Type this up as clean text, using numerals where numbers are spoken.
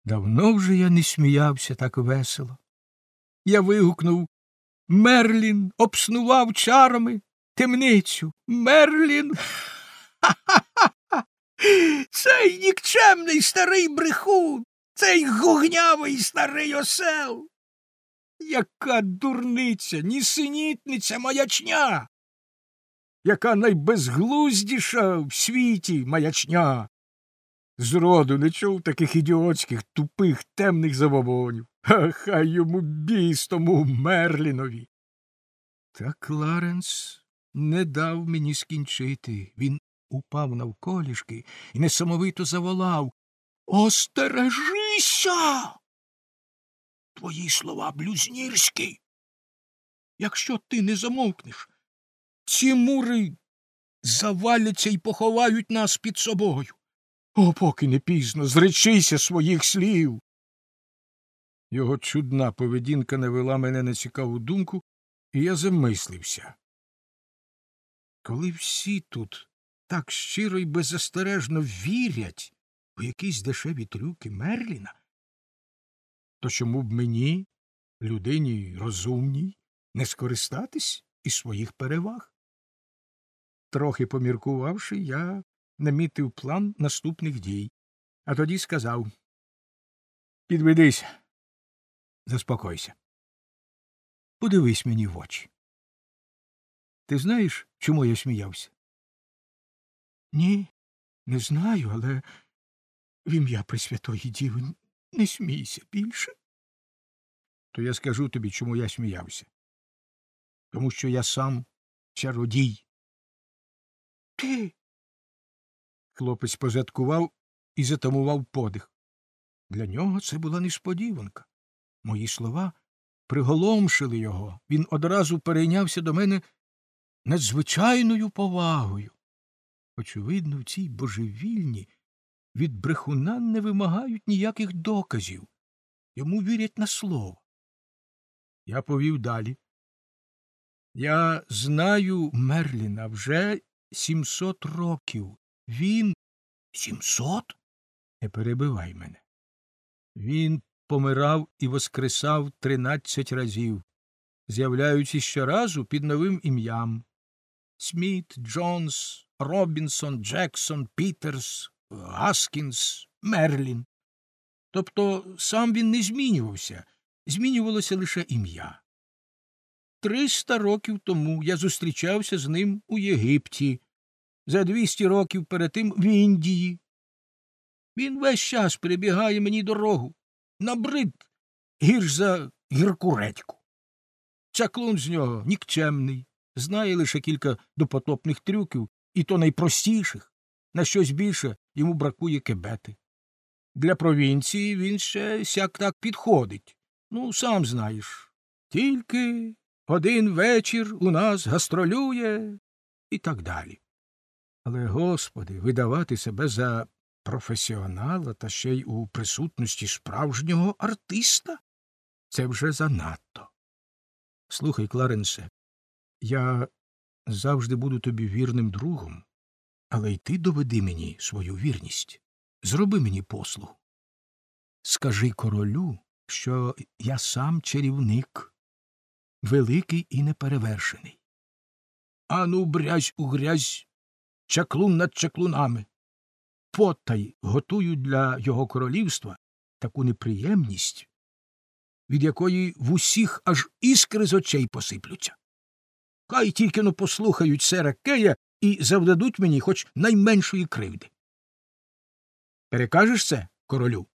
Давно вже я не сміявся так весело. Я вигукнув: Мерлін обснував чарами темницю. Мерлін! Ха-ха-ха! Цей нікчемний старий брехун! Цей гугнявий старий осел! Яка дурниця, нісенітниця, маячня! Яка найбезглуздіша в світі маячня! Зроду не чув таких ідіотських, тупих, темних забобонів. А хай йому біс тому Мерлінові. Та Кларенс не дав мені скінчити. Він упав навколішки і несамовито заволав: «Остережися! Твої слова блюзнірські! Якщо ти не замовкнеш, ці мури заваляться і поховають нас під собою. О, поки не пізно, зречися своїх слів!» Його чудна поведінка навела мене на цікаву думку, і я замислився. Коли всі тут так щиро й беззастережно вірять у якісь дешеві трюки Мерліна, то чому б мені, людині розумній, не скористатись із своїх переваг? Трохи поміркувавши, я намітив план наступних дій, а тоді сказав: «Підведись, заспокойся. Подивись мені в очі. Ти знаєш, чому я сміявся?» «Ні, не знаю, але в ім'я Пресвятої Діви не смійся більше». «То я скажу тобі, чому я сміявся. Тому що я сам чародій». «Ти?» Хлопець позадкував і затамував подих. Для нього це була несподіванка. Мої слова приголомшили його. Він одразу перейнявся до мене надзвичайною повагою. Очевидно, в цій божевільні від брехуна не вимагають ніяких доказів. Йому вірять на слово. Я повів далі. Я знаю Мерліна вже 700 років. Він... 700? Не перебивай мене. Він помирав і воскресав 13 разів, з'являючись щоразу під новим ім'ям. Сміт, Джонс, Робінсон, Джексон, Пітерс, Гаскінс, Мерлін. Тобто сам він не змінювався, змінювалося лише ім'я. 300 років тому я зустрічався з ним у Єгипті, за 200 років перед тим в Індії. Він весь час перебігає мені дорогу, набрид гірш за гірку редьку. Чаклун з нього нікчемний, знає лише кілька допотопних трюків, і то найпростіших. На щось більше йому бракує кебети. Для провінції він ще сяк-так підходить. Ну, сам знаєш. Тільки один вечір у нас гастролює і так далі. Але, Господи, видавати себе за професіонала та ще й у присутності справжнього артиста – це вже занадто. Слухай, Кларенсе, я завжди буду тобі вірним другом, але й ти доведи мені свою вірність. Зроби мені послугу. Скажи королю, що я сам чарівник, великий і неперевершений. Ану, брязь у грязь, чаклун над чаклунами. Потай готую для його королівства таку неприємність, від якої в усіх аж іскри з очей посиплються. Хай тільки но послухають сера Кея і завдадуть мені хоч найменшої кривди. Перекажеш це королю?